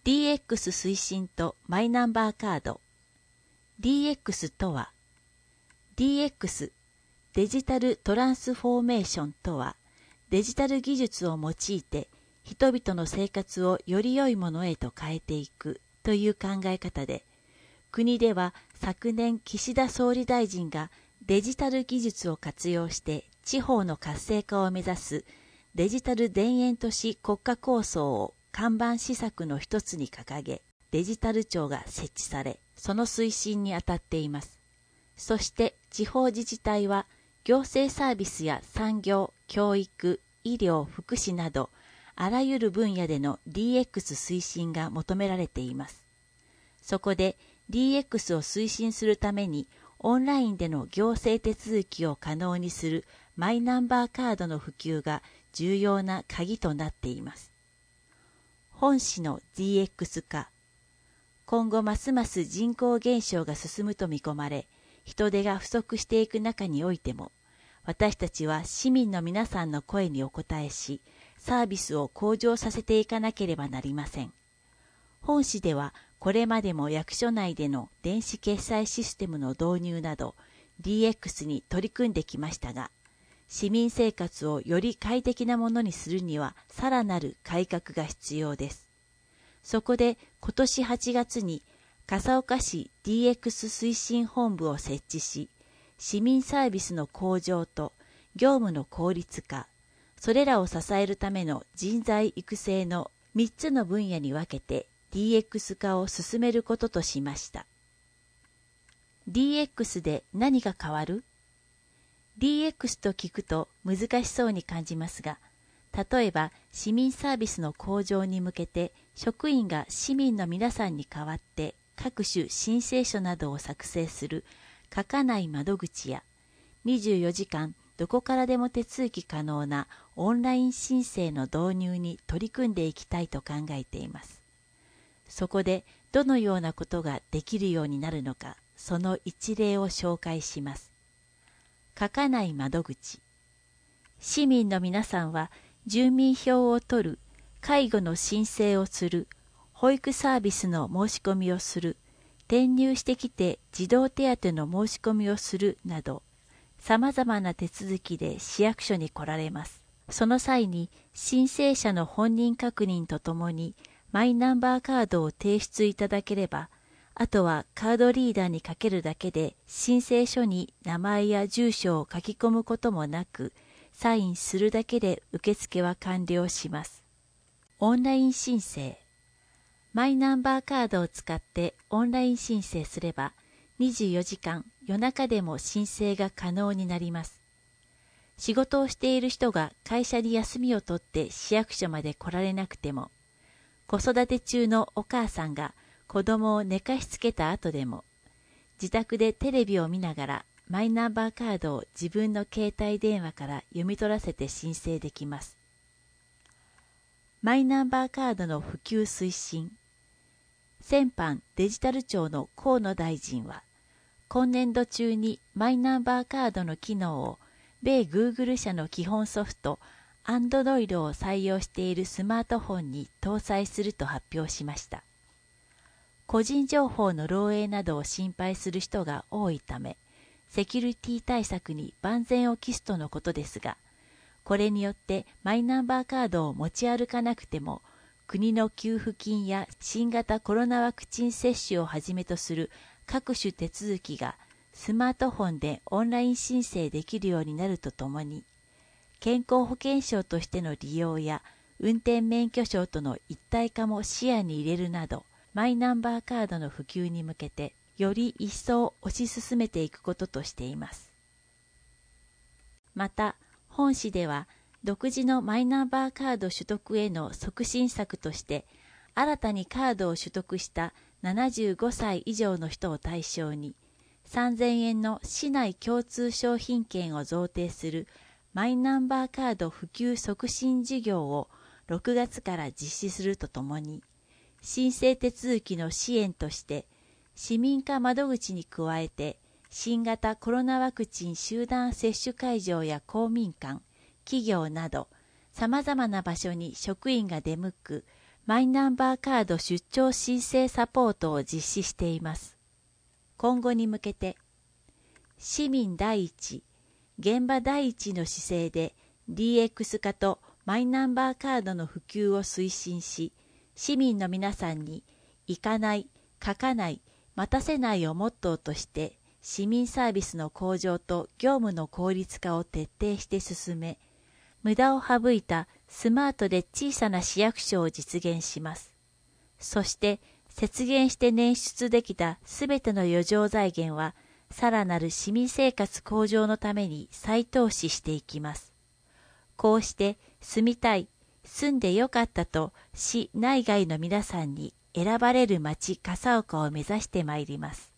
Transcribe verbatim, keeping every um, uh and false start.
ディーエックス 推進とマイナンバーカード。 ディーエックス とは、 ディーエックス デジタルトランスフォーメーションとは、デジタル技術を用いて人々の生活をより良いものへと変えていくという考え方で、国では昨年岸田総理大臣がデジタル技術を活用して地方の活性化を目指すデジタル田園都市国家構想を看板施策の一つに掲げ、デジタル庁が設置され、その推進に当たっています。そして地方自治体は行政サービスや産業、教育、医療、福祉などあらゆる分野での ディーエックス 推進が求められています。そこで ディーエックス を推進するためにオンラインでの行政手続きを可能にするマイナンバーカードの普及が重要な鍵となっています。本市の ディーエックス 化。今後ますます人口減少が進むと見込まれ、人手が不足していく中においても、私たちは市民の皆さんの声にお応えし、サービスを向上させていかなければなりません。本市では、これまでも役所内での電子決済システムの導入など、ディーエックス に取り組んできましたが、市民生活をより快適なものにするには、さらなる改革が必要です。そこで、今年はちがつに、笠岡市 ディーエックス 推進本部を設置し、市民サービスの向上と業務の効率化、それらを支えるための人材育成のみっつの分野に分けて ディーエックス 化を進めることとしました。ディーエックス で何が変わる？ ディーエックス と聞くと難しそうに感じますが、例えば市民サービスの向上に向けて職員が市民の皆さんに代わって各種申請書などを作成する書かない窓口やにじゅうよじかんどこからでも手続き可能なオンライン申請の導入に取り組んでいきたいと考えています。そこでどのようなことができるようになるのか、その一例を紹介します。書かない窓口。市民の皆さんは住民票を取る、介護の申請をする、保育サービスの申し込みをする、転入してきて児童手当の申し込みをするなど、さまざまな手続きで市役所に来られます。その際に申請者の本人確認とともにマイナンバーカードを提出いただければ、あとはカードリーダーにかけるだけで申請書に名前や住所を書き込むこともなく、サインするだけで受付は完了します。オンライン申請。マイナンバーカードを使ってオンライン申請すれば、にじゅうよじかん夜中でも申請が可能になります。仕事をしている人が会社に休みを取って市役所まで来られなくても、子育て中のお母さんが子供を寝かしつけた後でも、自宅でテレビを見ながらマイナンバーカードを自分の携帯電話から読み取らせて申請できます。マイナンバーカードの普及推進。先般デジタル庁の河野大臣は、今年度中にマイナンバーカードの機能を米グーグル社の基本ソフト Android を採用しているスマートフォンに搭載すると発表しました。個人情報の漏洩などを心配する人が多いため、セキュリティ対策に万全を期すとのことですが、これによってマイナンバーカードを持ち歩かなくても、国の給付金や新型コロナワクチン接種をはじめとする各種手続きがスマートフォンでオンライン申請できるようになるとともに、健康保険証としての利用や運転免許証との一体化も視野に入れるなど、マイナンバーカードの普及に向けてより一層推し進めていくこととしています。また、本市では独自のマイナンバーカード取得への促進策として、新たにカードを取得したななじゅうごさい以上の人を対象に、さんぜんえんの市内共通商品券を贈呈するマイナンバーカード普及促進事業をろくがつから実施するとともに、申請手続きの支援として、市民課窓口に加えて、新型コロナワクチン集団接種会場や公民館、企業など、様々な場所に職員が出向くマイナンバーカード出張申請サポートを実施しています。今後に向けて、市民第一、現場第一の姿勢で ディーエックス 化とマイナンバーカードの普及を推進し、市民の皆さんに行かない、書かない、待たせないをモットーとして、市民サービスの向上と業務の効率化を徹底して進め、無駄を省いたスマートで小さな市役所を実現します。そして、節減して捻出できたすべての余剰財源は、さらなる市民生活向上のために再投資していきます。こうして、住みたい、住んでよかったと市内外の皆さんに選ばれる町笠岡を目指してまいります。